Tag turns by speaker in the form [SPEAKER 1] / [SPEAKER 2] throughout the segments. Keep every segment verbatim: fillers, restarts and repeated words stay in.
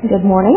[SPEAKER 1] Good morning.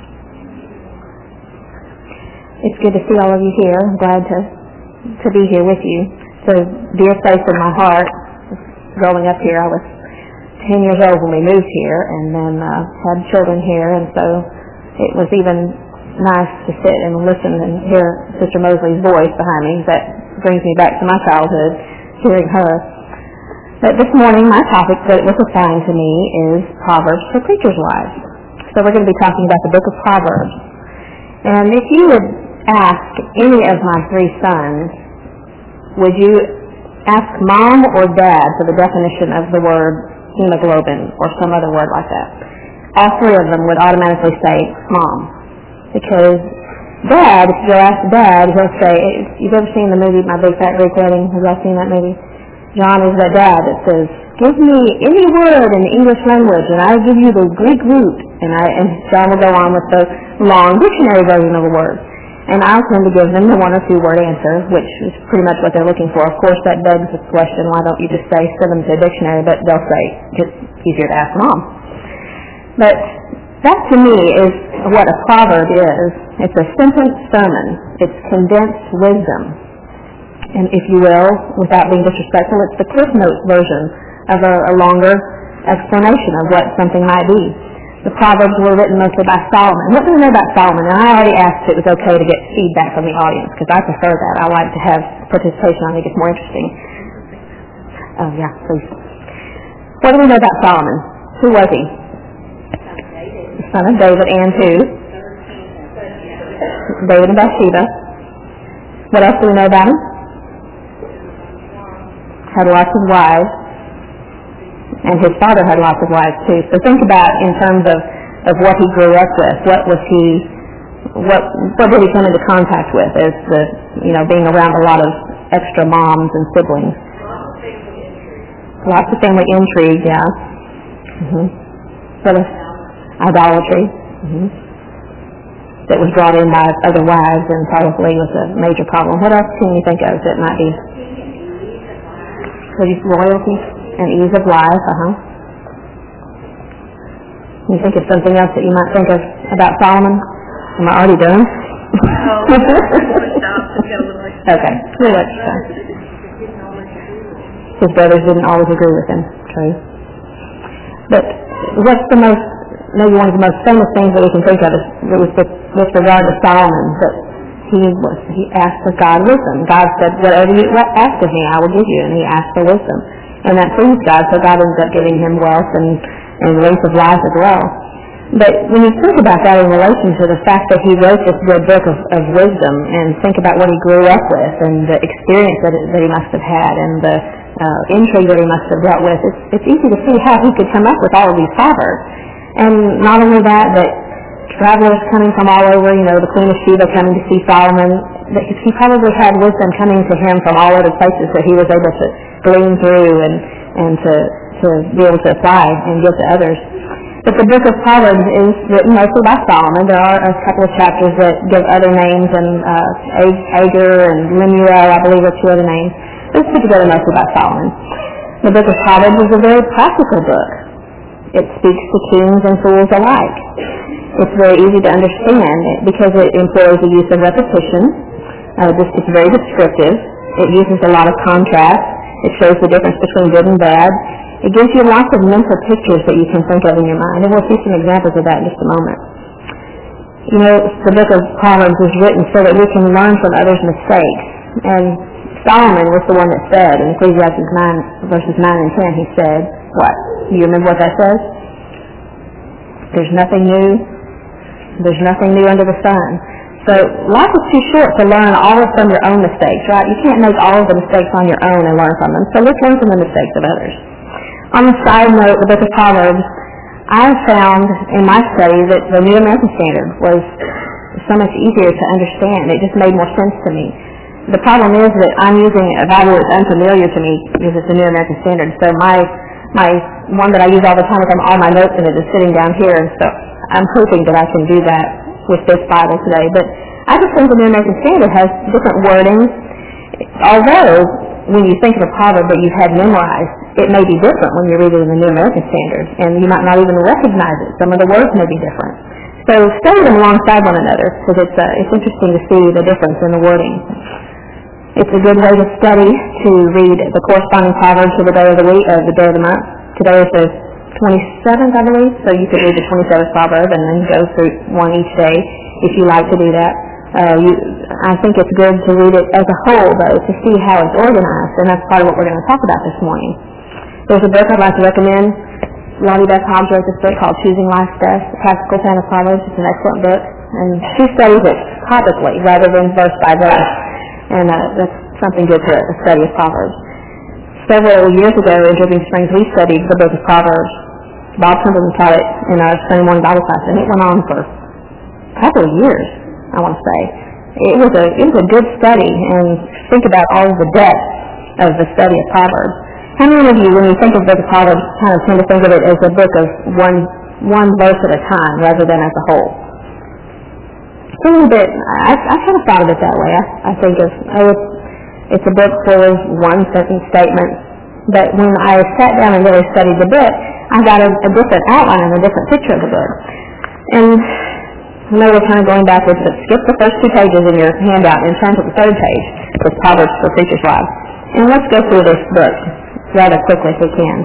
[SPEAKER 1] It's good to see all of you here. I'm glad to to be here with you. It's a dear place in my heart. Growing up here, I was ten years old when we moved here, and then uh, had children here, and so it was even nice to sit and listen and hear Sister Mosley's voice behind me. That brings me back to my childhood, hearing her. But this morning, my topic that was assigned to me is Proverbs for Preachers' Wives. So we're going to be talking about the book of Proverbs. And if you would ask any of my three sons, would you ask mom or dad for the definition of the word hemoglobin or some other word like that? All three of them would automatically say mom. Because dad, if you ask dad, he'll say, you've ever seen the movie My Big Fat Greek Wedding? Have y'all seen that movie? John is that dad that says, give me any word in the English language and I'll give you the Greek root. And, I, and John will go on with the long dictionary version of a word. And I'll tend to give them the one or two word answer, which is pretty much what they're looking for. Of course, that begs the question, why don't you just say, send them to a dictionary, but they'll say, it's easier to ask mom. But that to me is what a proverb is. It's a sentence sermon. It's condensed wisdom. And if you will, without being disrespectful, it's the Cliff Notes version of a, a longer explanation of what something might be. The Proverbs were written mostly by Solomon. What do we know about Solomon? And I already asked if it was okay to get feedback from the audience, because I prefer that. I like to have participation. I think it's more interesting. Oh, yeah, please. What do we know about Solomon? Who was he? The son of David and who? David and Bathsheba. What else do we know about him? Had lots of wives. And his father had lots of wives too. So think about in terms of, of what he grew up with. What was he, what what did he come into contact with as the, you know, being around a lot of extra moms and siblings? Lots of family intrigue, yeah. Mm-hmm. Sort of idolatry. Mm-hmm. That was brought in by other wives and probably was a major problem. What else can you think of that might be? Royalty? And ease of life, uh-huh. You think of something else that you might think of about Solomon? Am I already done?
[SPEAKER 2] Oh,
[SPEAKER 1] okay, we'll let you go. His brothers didn't always agree with him, true. But what's the most, maybe one of the most famous things that we can think of is with, with regard to Solomon, that he was, he asked for God wisdom. God said, whatever you ask of me, I will give you, and he asked for wisdom. And that pleased God, so God ended up giving him wealth and, and length of life as well. But when you think about that in relation to the fact that he wrote this good book of, of wisdom, and think about what he grew up with, and the experience that, it, that he must have had, and the uh, intrigue that he must have dealt with, it's, it's easy to see how he could come up with all of these proverbs. And not only that, but travelers coming from all over, you know, the Queen of Sheba coming to see Solomon, that he probably had wisdom coming to him from all other places that he was able to glean through and, and to, to be able to apply and give to others. But the book of Proverbs is written mostly by Solomon. There are a couple of chapters that give other names, and uh, Agur and Lemuel, I believe, are two other names. It's put together mostly by Solomon. The book of Proverbs is a very practical book. It speaks to kings and fools alike. It's very easy to understand because it employs the use of repetition. Uh, this, it's very descriptive. It uses a lot of contrast. It shows the difference between good and bad. It gives you lots of mental pictures that you can think of in your mind. And we'll see some examples of that in just a moment. You know, the book of Proverbs is written so that we can learn from others' mistakes. And Solomon was the one that said, in Ecclesiastes nine, verses nine and ten, he said, what? Do you remember what that says? There's nothing new. There's nothing new under the sun. So life is too short to learn all from your own mistakes, right? You can't make all of the mistakes on your own and learn from them. So let's learn from the mistakes of others. On the side note, the book of Proverbs, I found in my study that the New American Standard was so much easier to understand. It just made more sense to me. The problem is that I'm using a Bible that's unfamiliar to me because it's the New American Standard. So my my one that I use all the time with all my notes in it is sitting down here, and so I'm hoping that I can do that with this Bible today. But I just think the New American Standard has different wordings. Although, when you think of a proverb that you've had memorized, it may be different when you read it in the New American Standard, and you might not even recognize it. Some of the words may be different. So study them alongside one another, because it's, uh, it's interesting to see the difference in the wording. It's a good way to study to read the corresponding proverbs of the day of the week, of the day of the month. Today is the twenty-seventh, I believe, so you could read the twenty-seventh proverb and then go through one each day if you like to do that. Uh, you, I think it's good to read it as a whole, though, to see how it's organized, and that's part of what we're going to talk about this morning. There's a book I'd like to recommend. Lottie Beth Hobbs wrote this book called Choosing Life's Best, The Practical Ten of Proverbs. It's an excellent book, and she studies it topically rather than verse by verse, and uh, that's something good to study of Proverbs. Several years ago in Dripping Springs, we studied the book of Proverbs. Bob Templeton taught it in our Sunday morning Bible class, and it went on for a couple of years, I want to say. It was a it was a good study, and think about all of the depth of the study of Proverbs. How many of you, when you think of the book of Proverbs, kind of tend to think of it as a book of one one verse at a time rather than as a whole? It's a little bit, I, I kind of thought of it that way. I, I think of, oh, it's, it's a book full of one sentence statements, but when I sat down and really studied the book, I got a, a different outline and a different picture of the book. And I know we're kind of going backwards, but skip the first two pages in your handout and turn to the third page with Proverbs for Preacher's Lives. And let's go through this book rather quickly if we can.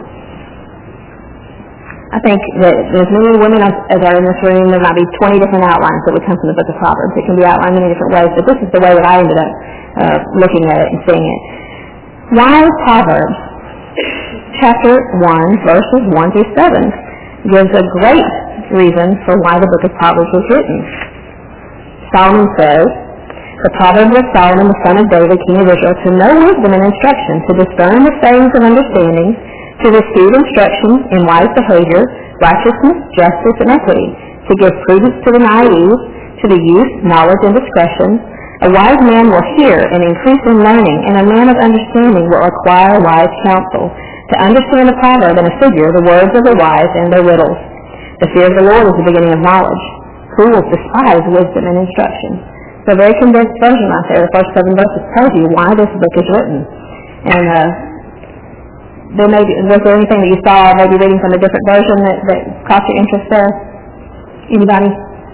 [SPEAKER 1] I think that as many women as are in this room, there might be twenty different outlines that would come from the book of Proverbs. It can be outlined many different ways, but this is the way that I ended up uh, looking at it and seeing it. Why Proverbs? Chapter one, verses one through seven, gives a great reason for why the book of Proverbs was written. Solomon says, "The Proverbs of Solomon, the son of David, king of Israel, to know wisdom and instruction, to discern the sayings of understanding, to receive instruction in wise behavior, righteousness, justice, and equity, to give prudence to the naive, to the youth knowledge and discretion. A wise man will hear and increase in learning, and a man of understanding will acquire wise counsel. To understand a proverb and a figure, the words of the wise and their riddles. The fear of the Lord is the beginning of knowledge. Fools despise wisdom and instruction." So a very condensed version out there. The first seven verses tells you why this book is written. And uh, there may be, was there anything that you saw, maybe reading from a different version that, that caught your interest there? Anybody?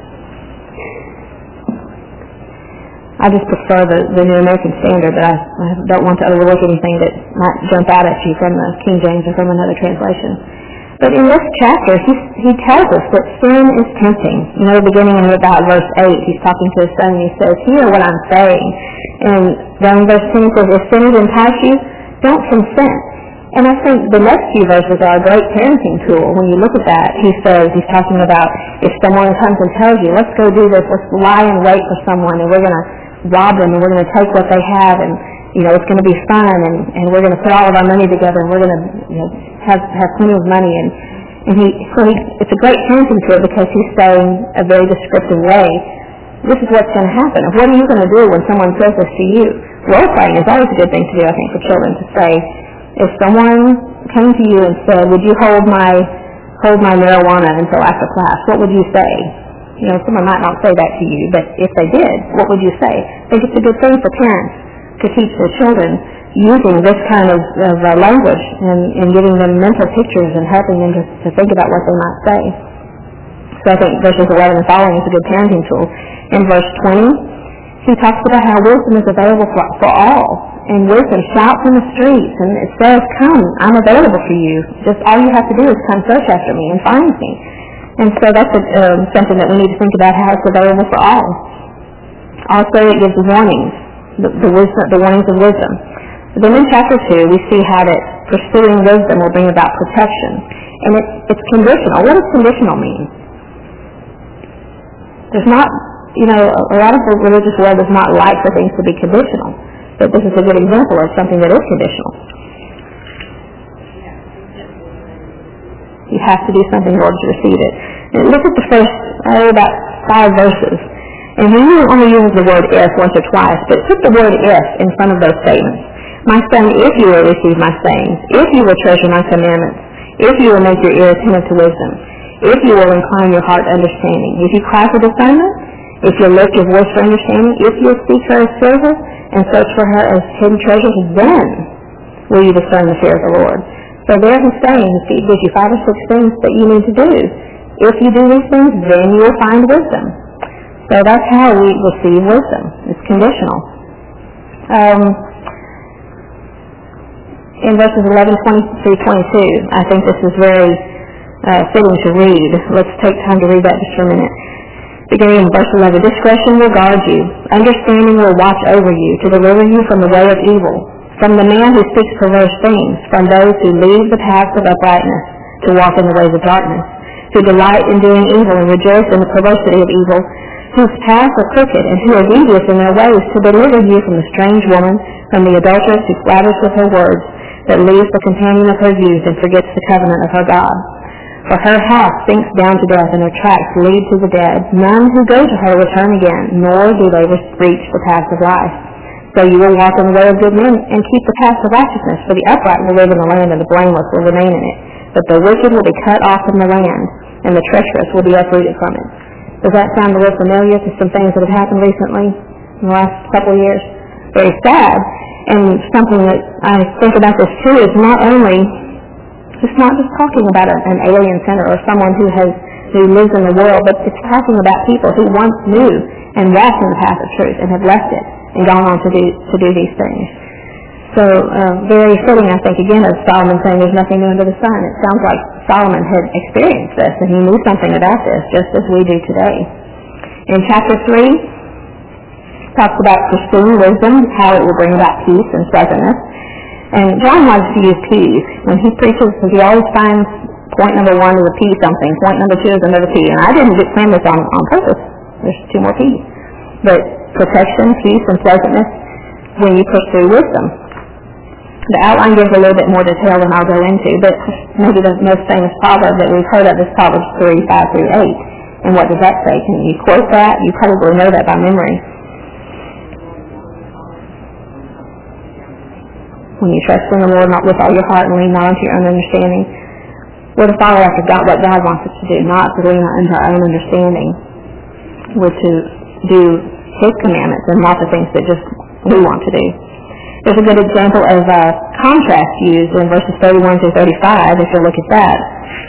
[SPEAKER 1] I just prefer the, the New American Standard, but I, I don't want to overlook anything that might jump out at you from the King James or from another translation. But in this chapter, he, he tells us that sin is tempting. You know, beginning in about verse eight, he's talking to his son, and he says, "Hear what I'm saying." And then in verse ten, he says, "If sin entice you, don't consent." And I think the next few verses are a great parenting tool. When you look at that, he says, he's talking about if someone comes and tells you, "Let's go do this, let's lie in wait for someone, and we're going to rob them, and we're going to take what they have, and you know it's going to be fun, and, and we're going to put all of our money together, and we're going to you know, have have plenty of money." And and he so he, it's a great parenting tool because he's saying a very descriptive way, this is what's going to happen. What are you going to do when someone says this to you? Role playing is always a good thing to do, I think, for children to say. If someone came to you and said, "Would you hold my hold my marijuana until after class?" What would you say? You know, someone might not say that to you, but if they did, what would you say? I think it's a good thing for parents to teach their children using this kind of, of uh, language and, and giving them mental pictures and helping them to, to think about what they might say. So I think verses eleven and following is a good parenting tool. In verse twenty, he talks about how wisdom is available for, for all. And wisdom shouts in the streets, and it says, "Come, I'm available for you. Just all you have to do is come search after me and find me." And so that's a, um, something that we need to think about, how it's available for all. Also, it gives warnings, the, the, wisdom, the warnings of wisdom. But then in chapter two, we see how that pursuing wisdom will bring about protection. And it's, it's conditional. What does conditional mean? There's not, you know, a lot of the religious world does not like for things to be conditional. But this is a good example of something that is conditional. You have to do something in order to receive it. And look at the first, oh, about five verses. And he only uses the word "if" once or twice, but put the word "if" in front of those statements. "My son, if you will receive my sayings, if you will treasure my commandments, if you will make your ear attentive to wisdom, if you will incline your heart to understanding, if you cry for discernment, if you lift your voice for understanding, if you seek her as silver and search for her as hidden treasures, then will you discern the fear of the Lord." So there he's saying, he gives you five or six things that you need to do. If you do these things, then you will find wisdom. So that's how we receive wisdom. It's conditional. Um, in verses eleven, twenty through twenty-two, I think this is very uh, fitting to read. Let's take time to read that just for a minute. Beginning in verse eleven, discretion will guard you, understanding will watch over you, to deliver you from the way of evil, from the man who speaks perverse things, from those who leave the paths of uprightness, to walk in the ways of darkness, who delight in doing evil and rejoice in the perversity of evil, whose paths are crooked, and who are devious in their ways, to deliver you from the strange woman, from the adulteress who flatters with her words, that leaves the companion of her youth and forgets the covenant of her God. For her house sinks down to death, and her tracks lead to the dead. None who go to her return again, nor do they reach the paths of life. So you will walk in the way of good men, and keep the paths of righteousness, for the upright will live in the land, and the blameless will remain in it. But the wicked will be cut off from the land, and the treacherous will be uprooted from it. Does that sound a little familiar to some things that have happened recently, in the last couple of years? Very sad. And something that I think about this too is not only, it's not just talking about a, an alien sinner or someone who has who lives in the world, but it's talking about people who once knew and walked in the path of truth and have left it and gone on to do to do these things. So uh, very fitting, I think, again, of Solomon saying there's nothing new under the sun. It sounds like Solomon had experienced this and he knew something about this, just as we do today. In chapter three, talks about pursuing wisdom, how it will bring about peace and pleasantness. And John likes to use P's. When he preaches, he always finds point number one is a P something, point number two is another P. And I didn't plan this on, on purpose. There's two more P's. But protection, peace, and pleasantness when you pursue wisdom. The outline gives a little bit more detail than I'll go into, but maybe the most famous proverb that we've heard of is Proverbs three, five through eight. And what does that say? Can you quote that? You probably know that by memory. When you trust in the Lord not with all your heart and lean not unto your own understanding. We're to follow after God, what God wants us to do, not to lean unto our own understanding. We're to do His commandments and not the things that just we want to do. There's a good example of a contrast used in verses thirty-one through thirty-five, if you look at that.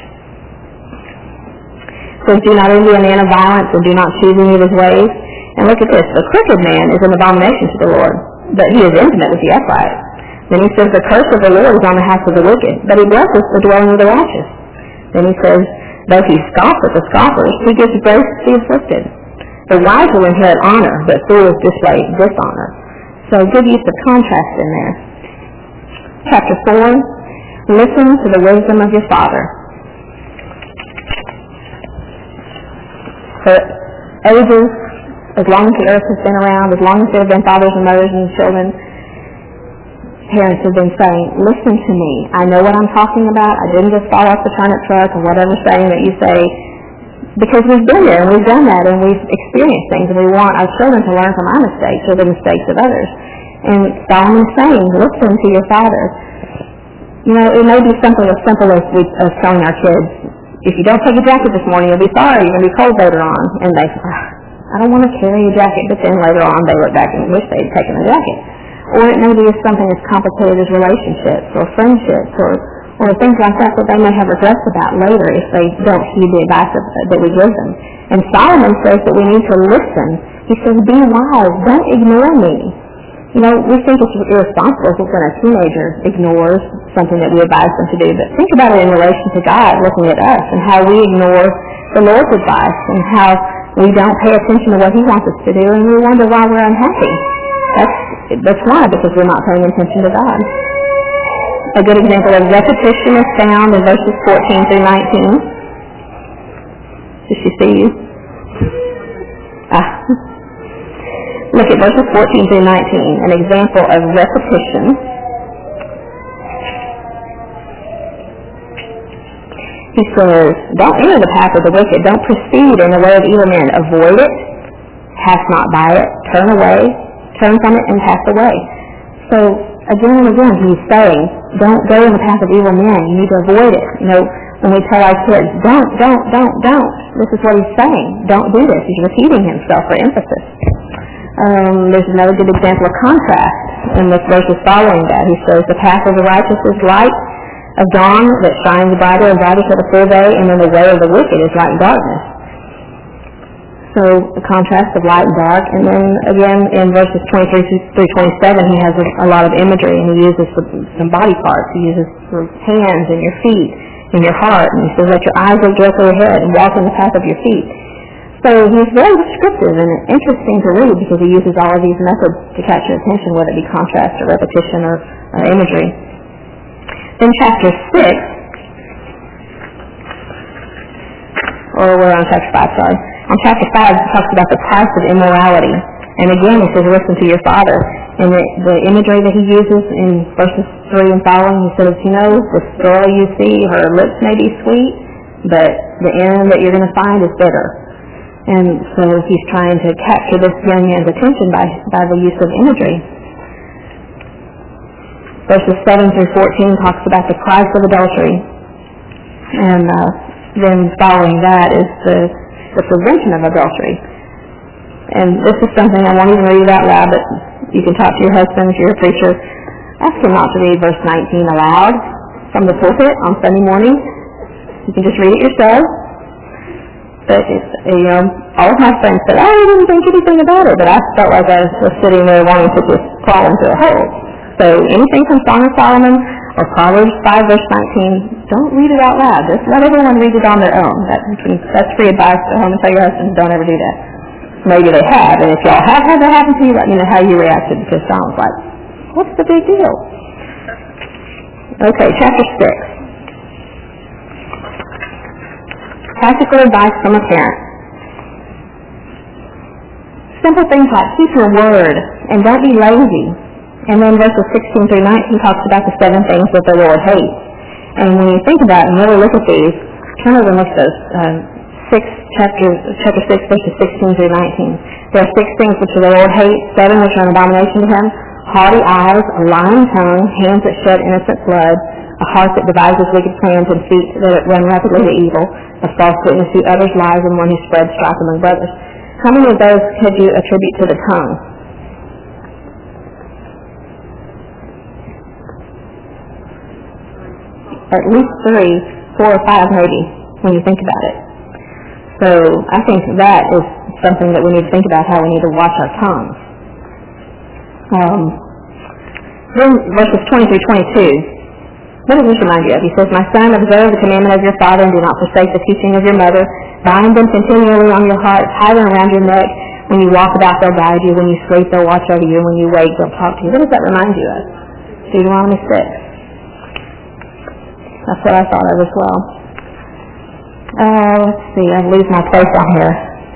[SPEAKER 1] It says, do not envy a man of violence, and do not choose any of his ways. And look at this, the crooked man is an abomination to the Lord, but he is intimate with the upright. Then he says, the curse of the Lord is on the house of the wicked, but he blesses the dwelling of the righteous. Then he says, though he scoffs at the scoffers, he gives grace to the afflicted. The wise will inherit honor, but fools display dishonor. So good use of contrast in there. Chapter four, listen to the wisdom of your father. For ages, as long as the earth has been around, as long as there have been fathers and mothers and children, parents have been saying, listen to me. I know what I'm talking about. I didn't just fall off the turnip truck or whatever saying that you say, because we've been there and we've done that and we've experienced things, and we want our children to learn from our mistakes or the mistakes of others. And Solomon's saying, listen to your father. You know, it may be something as simple as, we, as telling our kids, if you don't take your jacket this morning, you'll be sorry. You're going to be cold later on. And they say, I don't want to carry a jacket. But then later on they look back and wish they'd taken a jacket. Or it may be something as complicated as relationships or friendships or, or things like that that they may have regrets about later if they don't heed the advice of, that we give them. And Solomon says that we need to listen. He says, be wise. Don't ignore me. You know, we think it's irresponsible if when a teenager ignores something that we advise them to do. But think about it in relation to God looking at us and how we ignore the Lord's advice and how we don't pay attention to what He wants us to do, and we wonder why we're unhappy. That's That's why, because we're not paying attention to God. A good example of repetition is found in verses fourteen through nineteen. Does she see you? Ah. Look at verses fourteen through nineteen, an example of repetition. He says, don't enter the path of the wicked. Don't proceed in the way of evil men. Avoid it. Pass not by it. Turn away. Turn from it and pass away. So again and again he's saying, don't go in the path of evil men. You need to avoid it. You know, when we tell our kids, don't, don't, don't, don't, this is what he's saying. Don't do this. He's repeating himself for emphasis. Um, there's another good example of contrast in the verses following that. He says, the path of the righteous is light, A dawn that shines brighter and brighter to the full day, and then the way of the wicked is like darkness. So the contrast of light and dark, and then again in verses twenty-three through twenty-seven, he has a, a lot of imagery, and he uses some, some body parts. He uses your hands and your feet and your heart, and he says, let your eyes look directly ahead and walk in the path of your feet. So he's very descriptive and interesting to read because he uses all of these methods to catch your attention, whether it be contrast or repetition or uh, imagery. In chapter six, or we're on chapter five, sorry. On chapter five, it talks about the price of immorality. And again, he says, listen to your father. And the, the imagery that he uses in verses three and following, he says, you know, this girl you see, her lips may be sweet, but the end that you're going to find is bitter. And so he's trying to capture this young man's attention by, by the use of imagery. Verses seven through fourteen talks about the price of adultery. And uh, then following that is the the prevention of adultery. And this is something I won't even read it out loud, but you can talk to your husband if you're a preacher. Ask him not to read verse nineteen aloud from the pulpit on Sunday morning. You can just read it yourself. But it's, you know, all of my friends said, oh, I didn't think anything about it, but I felt like I was sitting there wanting to just crawl into a hole. So anything from Song of Solomon or Proverbs five verse nineteen, don't read it out loud. Just let everyone read it on their own. That, that's free advice at home, and tell your husbands don't ever do that. Maybe they have, and if y'all have had that happen to you, let me know how you reacted, because John was like, what's the big deal? Okay, chapter six. Practical advice from a parent. Simple things like keep your word and don't be lazy. And then verses sixteen through nineteen talks about the seven things that the Lord hates. And when you think about it and really look at these, turn over and look at those uh, six chapters, chapter six, verses sixteen through nineteen. There are six things which the Lord hates, seven which are an abomination to him: haughty eyes, a lying tongue, hands that shed innocent blood, a heart that devises wicked plans, and feet that run rapidly to evil, a false witness who utters lies, and one who spreads strife among brothers. How many of those could you attribute to the tongue? At least three, four or five maybe, when you think about it. So I think that is something that we need to think about, how we need to watch our tongues. Um, then verses twenty through twenty-two, what does this remind you of? He says, my son, observe the commandment of your father and do not forsake the teaching of your mother. Bind them continually on your heart, tie them around your neck. When you walk about, they'll guide you. When you sleep, they'll watch over you. When you wake, they'll talk to you. What does that remind you of? Deuteronomy six. That's what I thought of as well. Uh, let's see, I lose my place on here.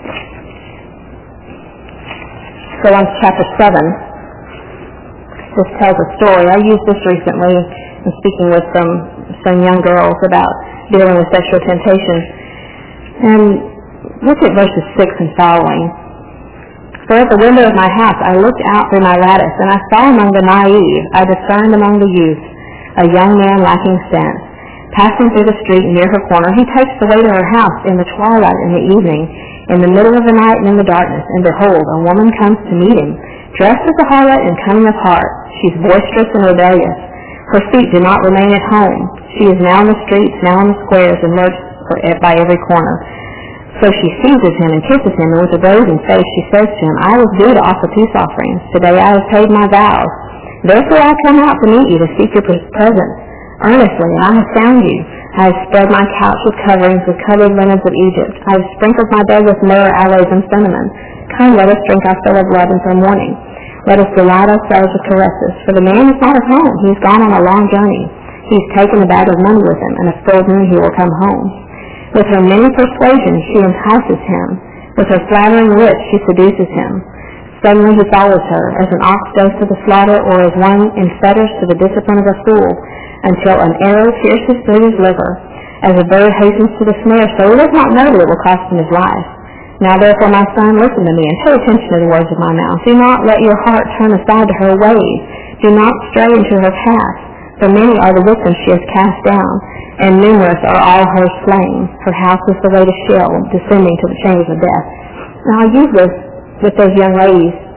[SPEAKER 1] Go on to chapter seven. This tells a story. I used this recently in speaking with some, some young girls about dealing with sexual temptation. And look at verses six and following. For at the window of my house I looked out through my lattice, and I saw among the naive, I discerned among the youth, a young man lacking sense. Passing through the street near her corner, he takes the way to her house in the twilight and the evening, in the middle of the night and in the darkness. And behold, a woman comes to meet him, dressed as a harlot and cunning of heart. She's boisterous and rebellious. Her feet do not remain at home. She is now in the streets, now in the squares, and lurks by every corner. So she seizes him and kisses him, and with a brazen face she says to him, I was due to offer peace offerings. Today I have paid my vows. Therefore I come out to meet you to seek your presence. Earnestly, and I have found you. I have spread my couch with coverings, with colored linens of Egypt. I have sprinkled my bed with myrrh, aloes, and cinnamon. Come, let us drink our fill of love until morning. Let us delight ourselves with caresses. For the man is not at home. He has gone on a long journey. He has taken a bag of money with him, and at full noon he will come home. With her many persuasions she entices him. With her flattering lips she seduces him. Suddenly he follows her, as an ox goes to the slaughter, or as one in fetters to the discipline of a fool, until an arrow pierces through his liver. As a bird hastens to the snare, so he does not know that it will cost him his life. Now therefore, my son, listen to me, and pay attention to the words of my mouth. Do not let your heart turn aside to her ways. Do not stray into her path. For many are the victims she has cast down, and numerous are all her slain. Her house is the way to Sheol, descending to the chambers of death. Now I use this with those young ladies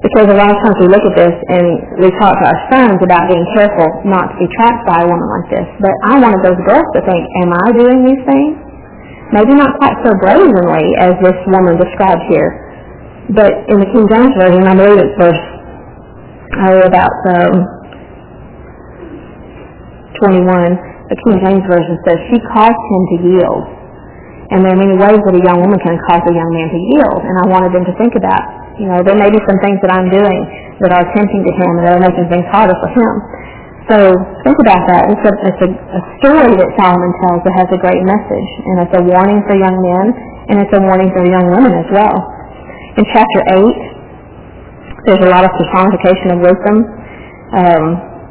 [SPEAKER 1] Because a lot of times we look at this and we talk to our sons about being careful not to be trapped by a woman like this. But I wanted those girls to think, am I doing these things? Maybe not quite so brazenly as this woman described here. But in the King James Version, I believe it's verse oh, about um, twenty-one, the King James Version says, she caused him to yield. And there are many ways that a young woman can cause a young man to yield. And I wanted them to think about, you know, there may be some things that I'm doing that are tempting to him and that are making things harder for him. So think about that. It's a, it's a, a story that Solomon tells that has a great message. And it's a warning for young men, and it's a warning for young women as well. In chapter eight, there's a lot of personification of wisdom. Um,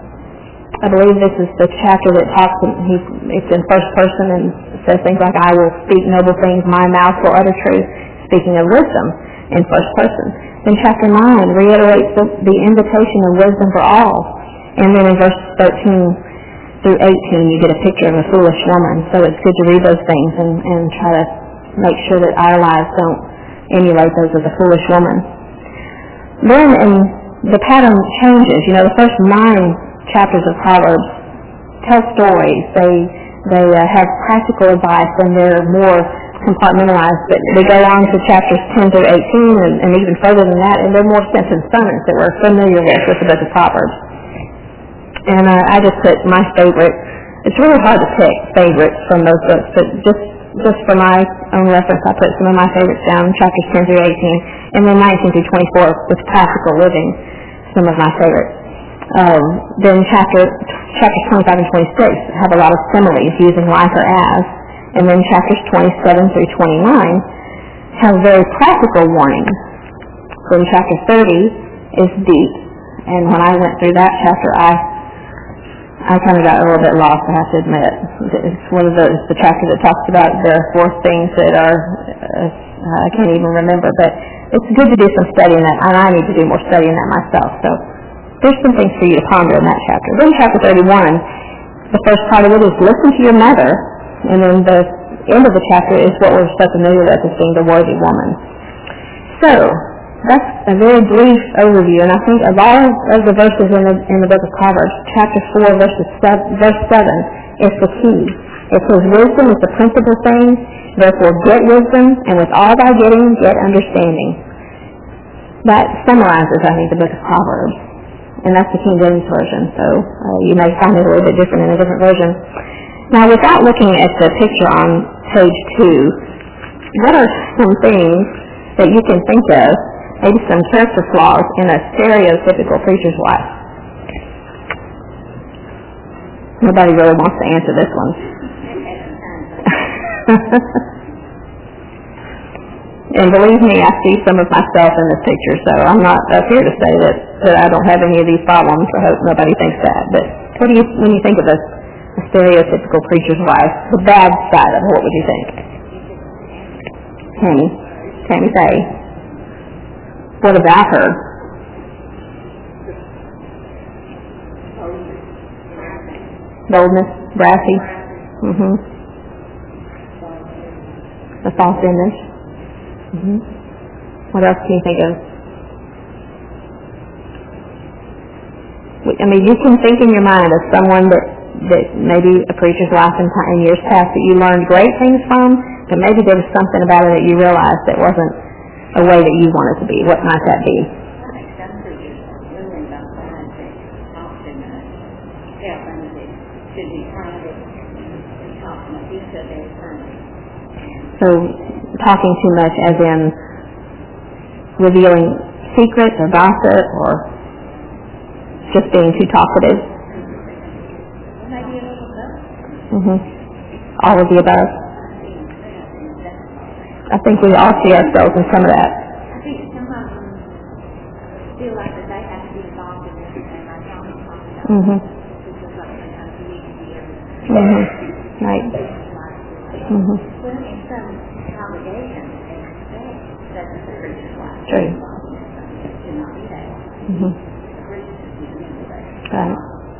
[SPEAKER 1] I believe this is the chapter that talks, he, it's in first person and says things like, I will speak noble things, my mouth will utter truth, speaking of wisdom in first person. Then chapter nine reiterates the, the invitation of wisdom for all. And then in verse thirteen through eighteen, you get a picture of a foolish woman. So it's good to read those things and, and try to make sure that our lives don't emulate those of the foolish woman. Then in, the pattern changes. You know, the first nine chapters of Proverbs tell stories. They they uh, have practical advice, and they're more compartmentalized. But they go on to chapters ten through eighteen, and, and even further than that, and they're more sentence sermons that we're familiar with with the book of Proverbs. And uh, I just put my favorite. It's really hard to pick favorites from those books, but just just for my own reference, I put some of my favorites down, chapters ten through eighteen, and then nineteen through twenty-four with practical living, some of my favorites. Um, then chapter chapters twenty-five and twenty-six have a lot of similes using like or as, and then chapters twenty-seven through twenty-nine have very practical warnings. Then chapter thirty is deep, and when I went through that chapter, I I kind of got a little bit lost, I have to admit. It's one of those, the chapter that talks about there are four things that are, uh, I can't even remember, but it's good to do some studying that, and I need to do more studying that myself. So there's some things for you to ponder in that chapter. Then chapter thirty-one, the first part of it is listen to your mother, and then the end of the chapter is what we're so familiar with as being the worthy woman. So that's a very brief overview, and I think of all of the verses in the in the book of Proverbs, chapter four, verses seven, verse seven is the key. It says, wisdom is the principal thing, therefore get wisdom, and with all thy getting, get understanding. That summarizes, I think, the book of Proverbs, and that's the King James Version, so uh, you may find it a little bit different in a different version. Now, without looking at the picture on page two, what are some things that you can think of, maybe some character flaws in a stereotypical preacher's wife? Nobody really wants to answer this one. And believe me, I see some of myself in this picture, so I'm not up here to say that, that I don't have any of these problems. I hope nobody thinks that. But what do you, when you think of a, a stereotypical preacher's wife, the bad side of it, what would you think? Tammy, Tammy say. What about her? Boldness, brassy. Mm-hmm. The false image. Mm-hmm. What else can you think of? I mean, you can think in your mind of someone that, that maybe a preacher's wife in, in years past that you learned great things from, but maybe there was something about her that you realized that wasn't a way that you want it to be. What might that be? So, talking too much as in revealing secrets or gossip or just being too talkative?
[SPEAKER 2] Maybe a little bit.
[SPEAKER 1] Mm-hmm. All of the above? I think we all see ourselves in some of that.
[SPEAKER 2] I think some of them feel like that they have to be involved in everything. I don't know.
[SPEAKER 1] Mm-hmm.
[SPEAKER 2] Because like sometimes you need to be everything.
[SPEAKER 1] Mm-hmm. Right. Mm-hmm.
[SPEAKER 2] Well, in some congregations, they expect that the preacher's wife
[SPEAKER 1] True.
[SPEAKER 2] to not be there.
[SPEAKER 1] Mm-hmm.
[SPEAKER 2] The preacher should be the member there.
[SPEAKER 1] Right.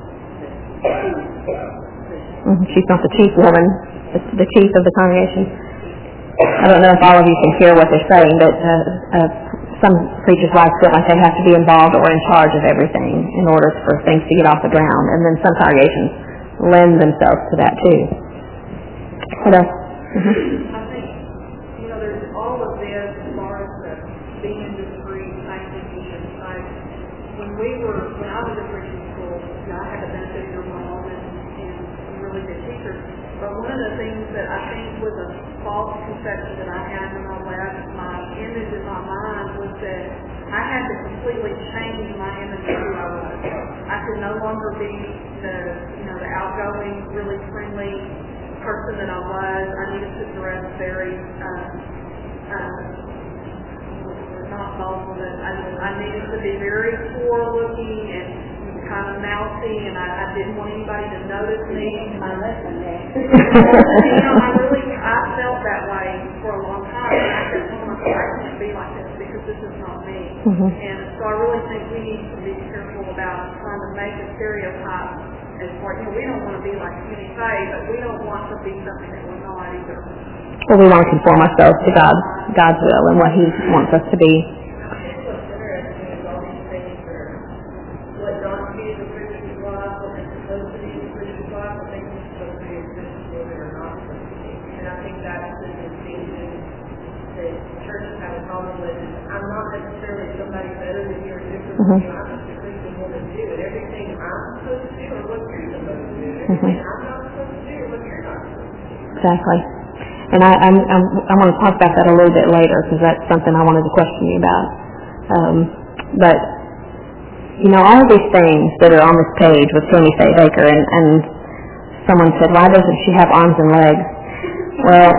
[SPEAKER 1] Mm-hmm. She's not the chief woman, the, the chief of the congregation. I don't know if all of you can hear what they're saying, but uh, uh, some preachers' wives feel like they have to be involved or in charge of everything in order for things to get off the ground, and then some congregations lend themselves to that too. What else? Mm-hmm.
[SPEAKER 3] I think, you know, there's all of this as far as the being industry, sanctity, and like, when we were, when I was at preaching school, you know, I had the benefit of your mom and, and some really good teachers, but one of the things that I think was a false conception that I had when I left, my image in my mind was that I had to completely change my image of who I was. I could no longer be the, you know, the outgoing, really friendly person that I was. I needed to dress very, uh, uh, not bold, but I, I needed to be very poor looking and kind of mouthy, and I, I didn't want anybody to notice me.
[SPEAKER 2] My lesson there.
[SPEAKER 3] You know, I really, I felt that way for a long time. And I said, oh my God, I can't be like this because this is not me.
[SPEAKER 1] Mm-hmm.
[SPEAKER 3] And so I really think we need to be careful about trying to make a stereotype as far, you know, we don't want to be like Skinny Faye, but we don't want to be something that we're not either.
[SPEAKER 1] Well, we want to conform ourselves to God's, God's will and what He wants us to be.
[SPEAKER 4] I'm not necessarily somebody better than you or different
[SPEAKER 1] Mm-hmm.
[SPEAKER 4] than you. I'm just a Christian woman too. And everything I'm supposed to do or what you're supposed to do.
[SPEAKER 1] Mm-hmm.
[SPEAKER 4] Everything I'm not supposed to do or what you're not supposed to do.
[SPEAKER 1] Exactly. And I, I'm, I'm, I want to talk about that a little bit later because that's something I wanted to question you about. Um, but, you know, all of these things that are on this page with Tammy Faye Bakker, and, and someone said, why doesn't she have arms and legs? Well,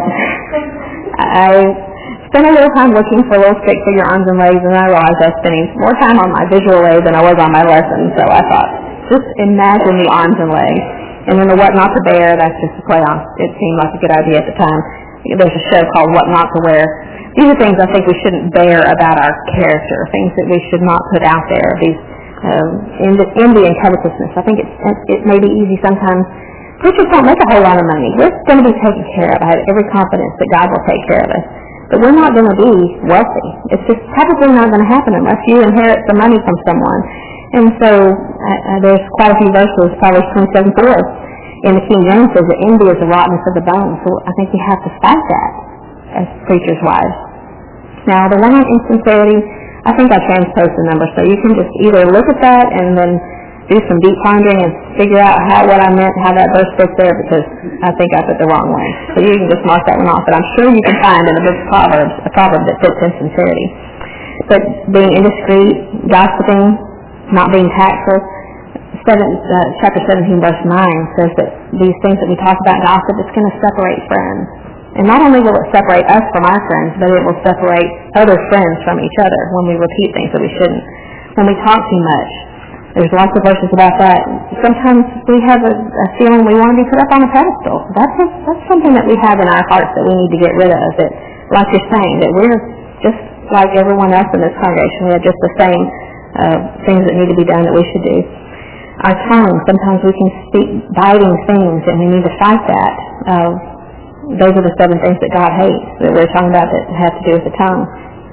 [SPEAKER 1] I spent a little time looking for little stick figure arms and legs, and I realized I was spending more time on my visual aid than I was on my lesson. So I thought, just imagine the arms and legs. And then the what not to bear, that's just a play on. It seemed like a good idea at the time. There's a show called What Not to Wear. These are things I think we shouldn't bear about our character, things that we should not put out there. These um, envy and covetousness. I think it's, it may be easy sometimes. Preachers don't make a whole lot of money. We're going to be taken care of. I have every confidence that God will take care of us. But we're not going to be wealthy. It's just probably not going to happen unless you inherit some money from someone. And so uh, there's quite a few verses, Proverbs twenty-seven four in the King James says that envy is the rottenness of the bone. So I think we have to fight that as preachers' wives. Now, the one on insincerity, I think I transposed the number. So you can just either look at that and then do some deep pondering and figure out how what I meant, how that verse fits there, because I think I put the wrong way. So you can just mark that one off. But I'm sure you can find in the book of Proverbs a proverb that fits insincerity. But being indiscreet, gossiping, not being tactful, seven, uh, chapter seventeen, verse nine says that these things that we talk about, gossip, it's going to separate friends. And not only will it separate us from our friends, but it will separate other friends from each other when we repeat things that we shouldn't. When we talk too much, there's lots of verses about that. Sometimes we have a, a feeling we want to be put up on a pedestal. That's a, that's something that we have in our hearts that we need to get rid of. That, like you're saying, that we're just like everyone else in this congregation. We have just the same uh, things that need to be done that we should do. Our tongue, sometimes we can speak biting things, and we need to fight that. Uh, those are the seven things that God hates that we're talking about that have to do with the tongue.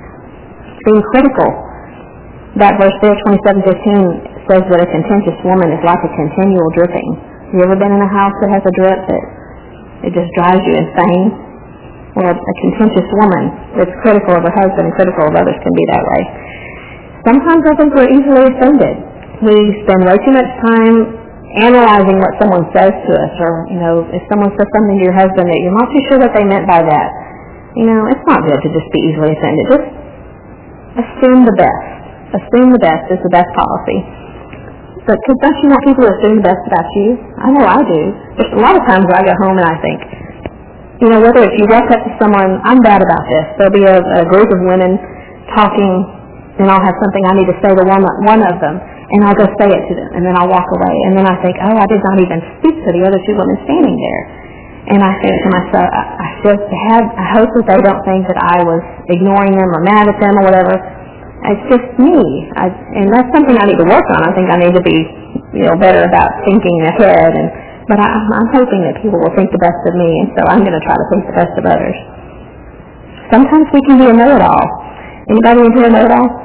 [SPEAKER 1] Being critical. That verse there, twenty-seven fifteen, says that a contentious woman is like a continual dripping. Have you ever been in a house that has a drip that it just drives you insane? Well, a contentious woman that's critical of her husband and critical of others can be that way. Sometimes I think we're easily offended. We spend way too much time analyzing what someone says to us, or, you know, if someone says something to your husband that you're not too sure what they meant by that. You know, it's not good to just be easily offended. Just assume the best. Assume the best is the best policy. But cause don't you want people to assume the best about you? I know I do. There's a lot of times where I go home and I think, you know, whether if you walk up to someone, I'm bad about this. There'll be a, a group of women talking, and I'll have something I need to say to one, one of them, and I'll go say it to them, and then I'll walk away. And then I think, oh, I did not even speak to the other two women standing there. And I think to myself, I, I just have, I hope that they don't think that I was ignoring them or mad at them or whatever. It's just me, I, and that's something I need to work on. I think I need to be, you know, better about thinking ahead. And but I, I'm hoping that people will think the best of me, and so I'm going to try to think the best of others. Sometimes we can be a know-it-all. Anybody in here know it all?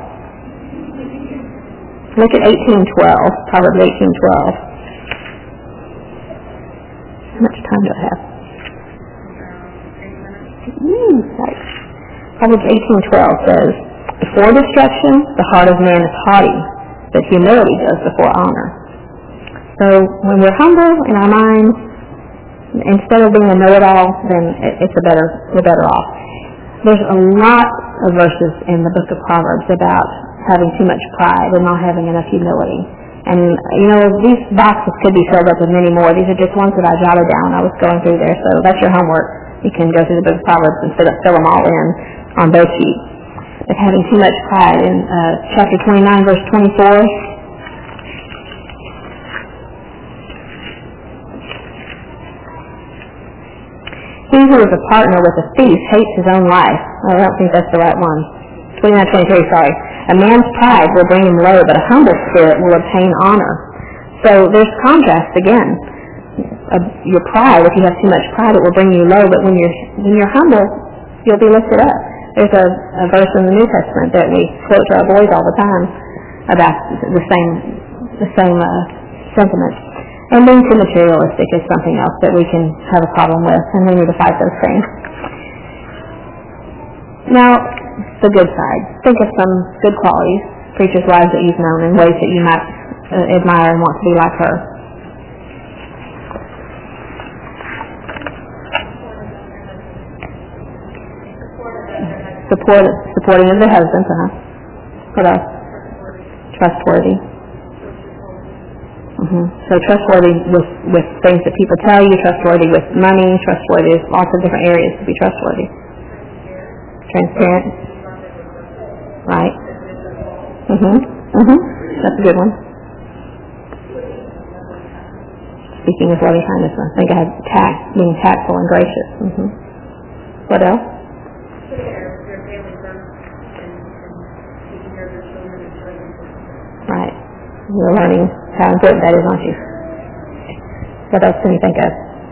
[SPEAKER 1] Look at eighteen twelve, Proverbs eighteen twelve. How much time do I have? Mm, right. Proverbs eighteen twelve says, before destruction, the heart of man is haughty, but humility goes before honor. So when we're humble in our minds, instead of being a know-it-all, then it's a better, we're better off. There's a lot of verses in the book of Proverbs about having too much pride and not having enough humility. And, you know, these boxes could be filled up with many more. These are just ones that I jotted down. I was going through there, so that's your homework. You can go through the book of Proverbs and fill, fill them all in on those sheets. But having too much pride. In uh, chapter twenty-nine, verse twenty-four, he who is a partner with a thief hates his own life. I don't think that's the right one. twenty-nine twenty-three, sorry. A man's pride will bring him low, but a humble spirit will obtain honor. So there's contrast again. Uh, your pride, if you have too much pride, it will bring you low, but when you're when you're humble, you'll be lifted up. There's a, a verse in the New Testament that we quote to our boys all the time about the same the same uh, sentiment. And being too materialistic is something else that we can have a problem with, and we need to fight those things. Now, the good side. Think of some good qualities, preachers' wives that you've known, and ways that you might uh, admire and want to be like her. Support, supporting of the husband, uh-huh. What else? Trustworthy. Mm-hmm. So trustworthy with, with things that people tell you, trustworthy with money, trustworthy with lots of different areas to be trustworthy. Transparent. Right. Mm-hmm. Mm-hmm. That's a good one. Speaking with loving kindness. I think I had tact, being tactful and gracious. Mm-hmm. What else? Right. You're learning how important that is, aren't you? What else can you think of?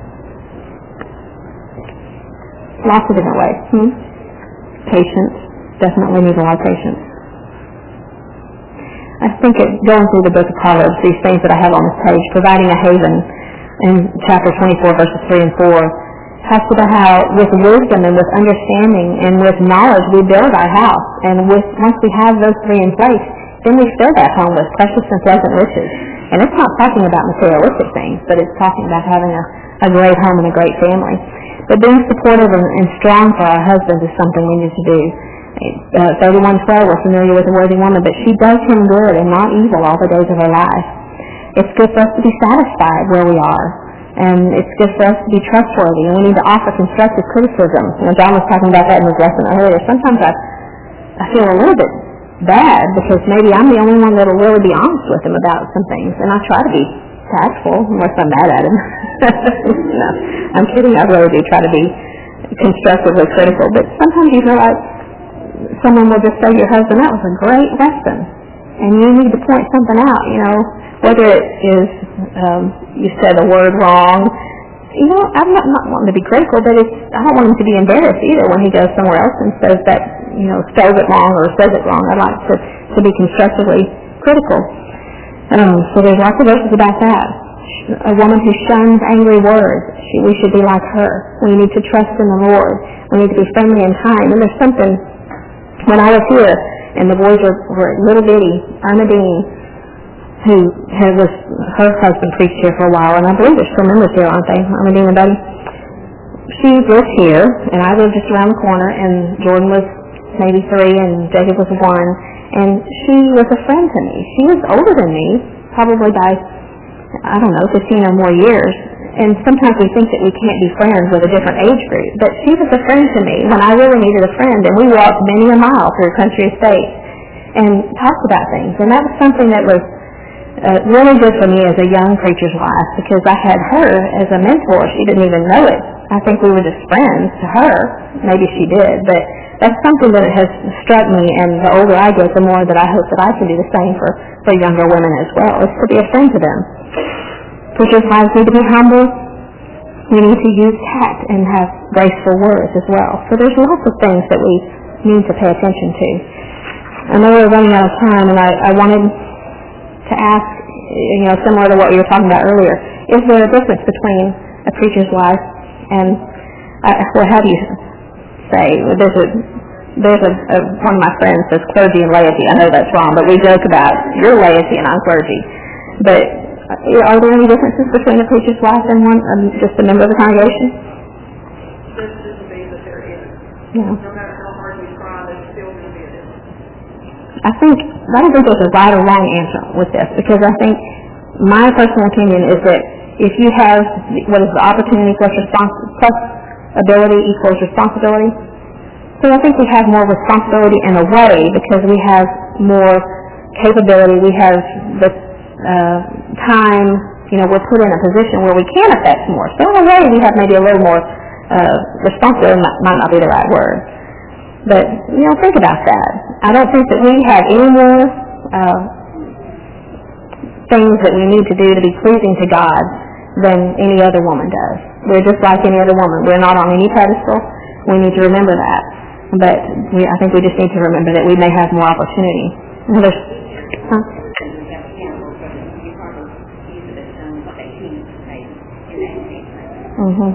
[SPEAKER 1] Lots of different ways. Hmm? Patience. Definitely need a lot of patience. I think it, going through the book of Proverbs, these things that I have on this page, providing a haven in chapter twenty-four, verses three and four, talks about how with wisdom and with understanding and with knowledge we build our house. And with once we have those three in place, then we fill that home with precious and pleasant riches. And it's not talking about materialistic things, but it's talking about having a, a great home and a great family. But being supportive and, and strong for our husbands is something we need to do. Uh, thirty-one twelve, we're familiar with a worthy woman, but she does him good and not evil all the days of her life. It's good for us to be satisfied where we are. And it's good for us to be trustworthy. And we need to offer constructive criticism. You know, John was talking about that in his lesson earlier. Sometimes I, I feel a little bit bad because maybe I'm the only one that will really be honest with him about some things, and I try to be tactful unless I'm mad at him. No, I'm kidding. I really do try to be constructively critical, but sometimes you feel like someone will just say to your husband, that was a great lesson, and you need to point something out, you know, whether it is um, you said a word wrong. You know, I'm not, not wanting to be critical, but it's, I don't want him to be embarrassed either when he goes somewhere else and says that, you know, spells it wrong or says it wrong. I like to, to be constructively critical. Um, so there's lots of verses about that. A woman who shuns angry words, she, we should be like her. We need to trust in the Lord. We need to be friendly and kind. And there's something, when I was here, and the boys were, were little bitty, Irma Dean, who had was her husband preached here for a while, and I believe there's still members here, aren't they? Irma Dean and Buddy. She lived here, and I lived just around the corner, and Jordan was maybe three, and Jacob was one, and she was a friend to me. She was older than me, probably by, I don't know, fifteen or more years, and sometimes we think that we can't be friends with a different age group, but she was a friend to me when I really needed a friend, and we walked many a mile through country estates and talked about things, and that was something that was Uh, really good for me as a young preacher's wife because I had her as a mentor. She didn't even know it. I think we were just friends to her. Maybe she did, but that's something that has struck me, and the older I get, the more that I hope that I can do the same for, for younger women as well, is to be a friend to them. Preacher's wives need to be humble. We need to use tact and have graceful words as well. So there's lots of things that we need to pay attention to. I know we're running out of time, and I, I wanted to ask, you know, similar to what we were talking about earlier, is there a difference between a preacher's wife and, uh, well, how do you say, there's a, there's a, a, one of my friends says clergy and laity. I know that's wrong, but we joke about you're laity and I'm clergy. But uh, are there any differences between a preacher's wife and one, um, just a member of the congregation?
[SPEAKER 3] This is the way that there is.
[SPEAKER 1] Yeah.
[SPEAKER 3] No matter how hard we try, there's still going to be a difference.
[SPEAKER 1] I think, I don't think there's a right or wrong answer with this, because I think my personal opinion is that if you have what is the opportunity plus, respons- plus ability equals responsibility, so I think we have more responsibility in a way because we have more capability, we have the uh, time, you know, we're put in a position where we can affect more. So in a way we have maybe a little more uh, responsibility, might, might not be the right word. But, you know, think about that. I don't think that we have any more uh, things that we need to do to be pleasing to God than any other woman does. We're just like any other woman. We're not on any pedestal. We need to remember that. But we, I think we just need to remember that we may have more opportunity. Another, huh? Mm-hmm.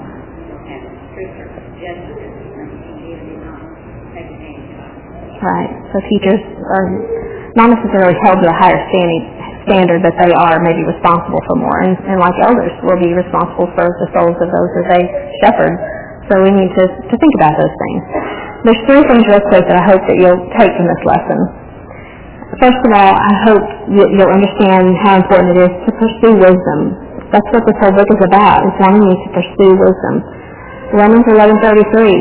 [SPEAKER 1] Right. So teachers are not necessarily held to a higher standing, standard, but they are maybe responsible for more. And, and like elders, will be responsible for the souls of those that they shepherd. So we need to, to think about those things. There's three things real quick that I hope that you'll take from this lesson. First of all, I hope that you'll understand how important it is to pursue wisdom. That's what this whole book is about, is wanting you to pursue wisdom. Romans eleven thirty-three.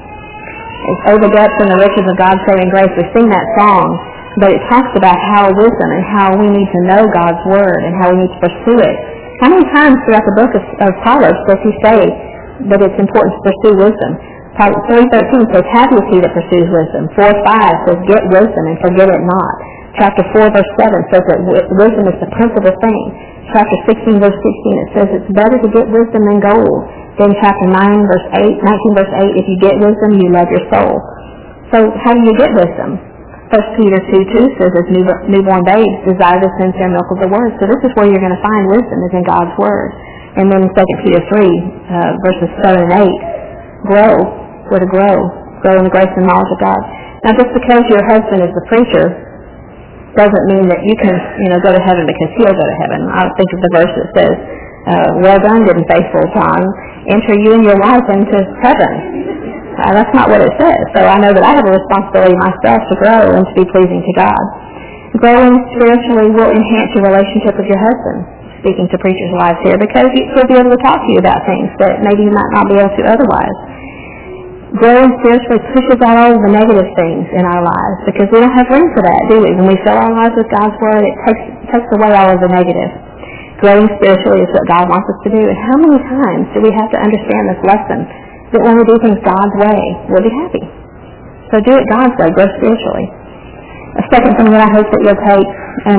[SPEAKER 1] It's oh the depths and the riches of God's saving grace. We sing that song, but it talks about how wisdom and how we need to know God's word and how we need to pursue it. How many times throughout the book of, of Proverbs does he say that it's important to pursue wisdom? Proverbs three thirteen says, happy is he that pursues wisdom. four five says, get wisdom and forget it not. Chapter four verse seven says that wisdom is the principal thing. Chapter sixteen verse sixteen, it says it's better to get wisdom than gold. Then chapter nine verse eight, nineteen verse eight, if you get wisdom, you love your soul. So how do you get wisdom? First Peter two two says, as new, newborn babes desire the sincere milk of the word. So this is where you're going to find wisdom, is in God's word. And then Second Peter three, uh, verses seven and eight, grow, where to grow, grow in the grace and knowledge of God. Now just because your husband is the preacher doesn't mean that you can, you know, go to heaven because he'll go to heaven. I think of the verse that says, uh, well done, good and faithful John, enter you and your wife into heaven. Uh, that's not what it says. So I know that I have a responsibility myself to grow and to be pleasing to God. Growing spiritually will enhance your relationship with your husband, speaking to preachers' wives here, because he'll be able to talk to you about things that maybe you might not be able to otherwise. Growing spiritually pushes out all of the negative things in our lives, because we don't have room for that, do we? When we fill our lives with God's word, it takes, takes away all of the negative. Growing spiritually is what God wants us to do. And how many times do we have to understand this lesson, that when we do things God's way, we'll be happy? So do it God's way, grow spiritually. A second thing that I hope that you'll take, and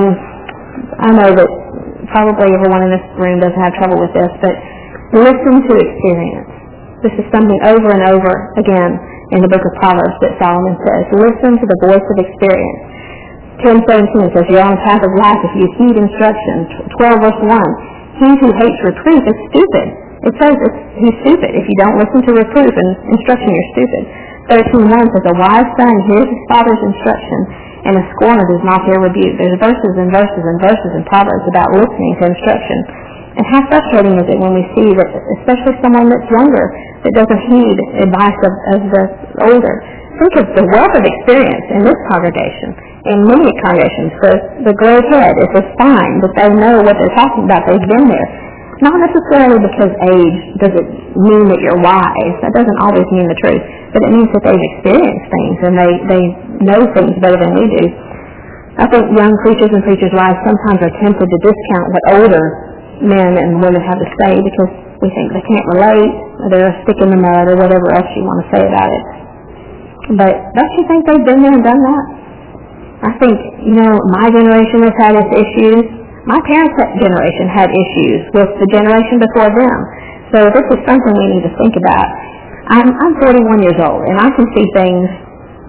[SPEAKER 1] I know that probably everyone in this room doesn't have trouble with this, but listen to experience. This is something over and over again in the book of Proverbs that Solomon says. Listen to the voice of experience. ten seventeen says, you're on the path of life if you heed instruction. twelve verse one, he who hates reproof is stupid. It says it's, he's stupid. If you don't listen to reproof and instruction, you're stupid. thirteen one says, a wise son hears his father's instruction, and a scorner does not hear rebuke. There's verses and verses and verses in Proverbs about listening to instruction. And how frustrating is it when we see that, especially someone that's younger, that doesn't heed advice of, of the older. Think of the wealth of experience in this congregation, in many congregations. The, the gray head is a sign that they know what they're talking about. They've been there. Not necessarily because age doesn't mean that you're wise. That doesn't always mean the truth. But it means that they've experienced things and they, they know things better than we do. I think young preachers and preachers' wives sometimes are tempted to discount what older men and women have to say because we think they can't relate, or they're a stick in the mud, or whatever else you want to say about it. But don't you think they've been there and done that? I think, you know, my generation has had its issues. My parents' generation had issues with the generation before them. So this is something we need to think about. I'm, I'm forty-one years old, and I can see things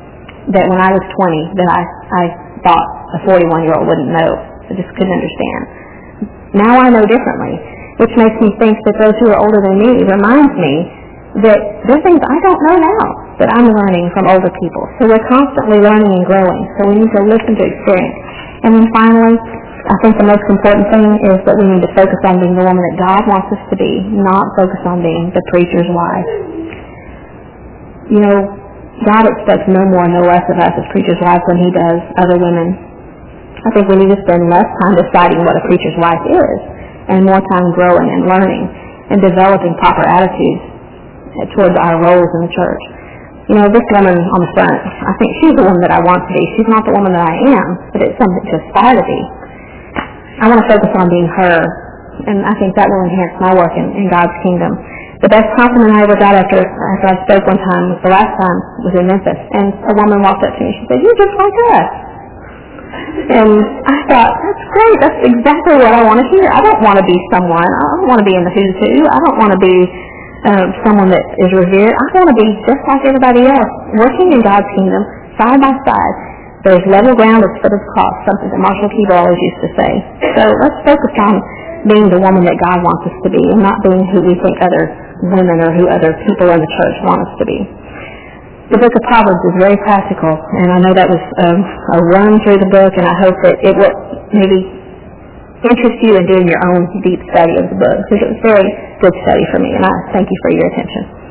[SPEAKER 1] that when I was twenty that I, I thought a forty-one-year-old wouldn't know. I just couldn't understand. Now I know differently, which makes me think that those who are older than me reminds me that there are things I don't know now that I'm learning from older people. So we're constantly learning and growing, so we need to listen to experience. And then finally, I think the most important thing is that we need to focus on being the woman that God wants us to be, not focus on being the preacher's wife. You know, God expects no more, no less of us as preacher's wives than he does other women. I think we need to spend less time deciding what a preacher's wife is and more time growing and learning and developing proper attitudes towards our roles in the church. You know, this woman on the front, I think she's the woman that I want to be. She's not the woman that I am, but it's something to aspire to be. I want to focus on being her, and I think that will enhance my work in, in God's kingdom. The best compliment I ever got after, after I spoke one time was the last time was in Memphis, and a woman walked up to me and she said, "You're just like us." And I thought, that's great. That's exactly what I want to hear. I don't want to be someone. I don't want to be in the who's who. I don't want to be uh, someone that is revered. I want to be just like everybody else, working in God's kingdom, side by side. There's level ground at the foot of the cross, something that Marshall Keeble always used to say. So let's focus on being the woman that God wants us to be and not being who we think other women or who other people in the church want us to be. The book of Proverbs is very practical, and I know that was um, a run through the book, and I hope that it will maybe interest you in doing your own deep study of the book, because it was a very good study for me, and I thank you for your attention.